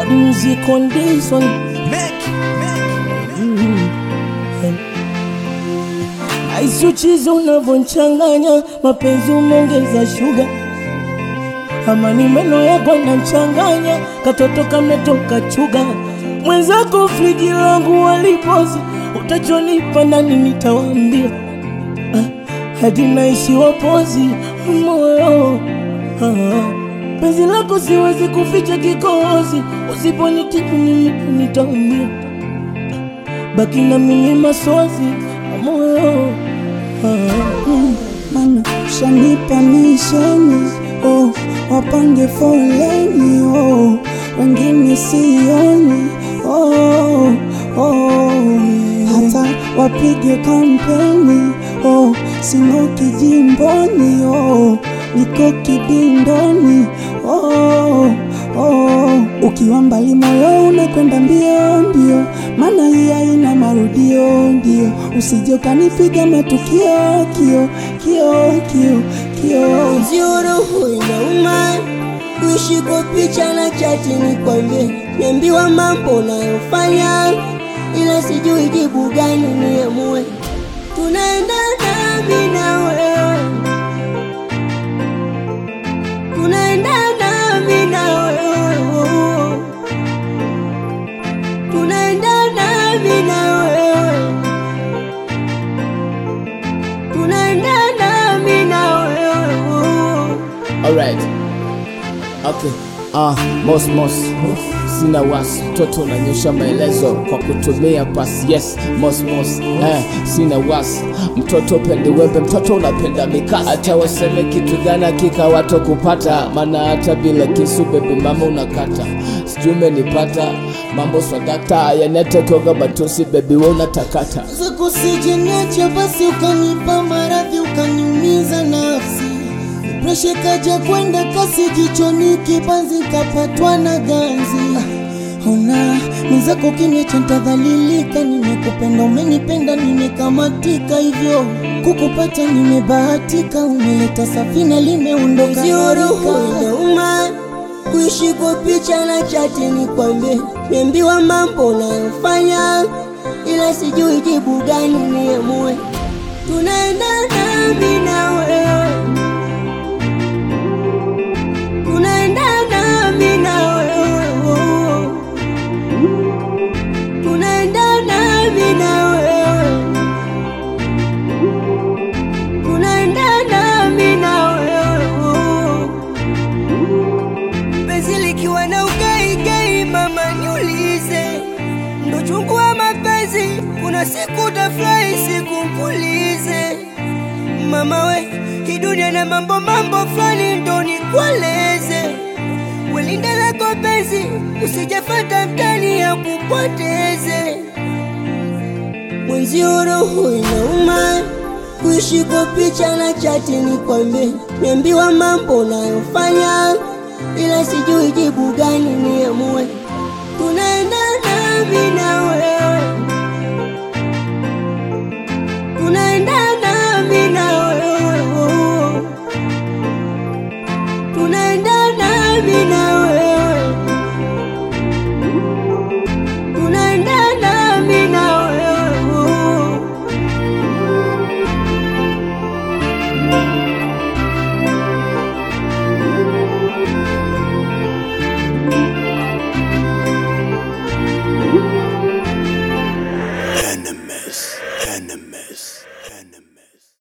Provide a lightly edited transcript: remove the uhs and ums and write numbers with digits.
music on this one. Aisuchizo unavonchanganya, mapenzi umeongeza sugar. Amani meno yako yanachanganya, katoto kametoka chuga. Mwenzako friji langu walipozi, utachonipa nani nitawaambia. Hadi naishi wapozi moyo. Penzi lako siwezi kuficha kikohozi, usiponitibu mimi nitaumia. Baki na mimi masozi moyo. Mana shanipa misheni, oh, wapange foleni, oh, wengine sioni, oh, oh, hata wapige kampeni, oh, sinoki jimboni, oh, niko kibindoni, oh, oh, ukiwa mbali moyo unakwenda mbio mbio, mana hii haina marudio ndio, usije ukanipiga matukio kio kio kio kio. Roho inauma, kuishi kwa picha na chati nikwambie, niambiwa mambo unayofanya, ila sijui jibu gani niamue. Tunaenda nami na wewe, tunaenda nami na wewe, tunaenda nami na wewe, tunaenda nami na wewe. Alright. Okay. Mos sina wasi, toto nanyosha maelezo kwa kutumia pasi. Yes, mos sina wasi, mtoto pende wembe, mtoto unapenda mikasa. Hata waseme kitu gani hakika wato kupata, mana hata bila kisu baby mama unakata. Sijui umenipata, mambo swadakta, yanete koga batusi baby we unatakata. Zako sijeniacha basi ukanipa maradhi, ukaniumiza nafsi. Presha kaja kwenda kasi, kichoni kibanzi kapatwa na ganzi. Ona mwenzako kiniacha nitadhalilika, nimekupenda umenipenda nimekamatika, hivyo kukupata nimebahatika, umeleta safina limeondoka. Roho inauma, kuishi kwa picha na chati nikwambie, niambiwa mambo unayofanya, ila sijui jibu gani niamue. Tunaenda nami na wewe, tunaenda nami na wewe, tunaenda nami na wewe, tunaenda nami na wewe. Penzi likiwa na ugai mama niulize, ndo chungu wa mapenzi, kuna siku utafurahi siku nkulize. Mama we, hii dunia na mambo fulani ndo nikueleze. Welinda lako penzi, usijafata mtani ya kupoteze. Mwenzio roho inauma, kuishi kwa picha na chati nikwambie, niambiwa mambo unayofanya, ila sijui jibu gani niamue. Tunaenda nami na wewe, tunaenda nami na wewe, tunaenda nami na wewe.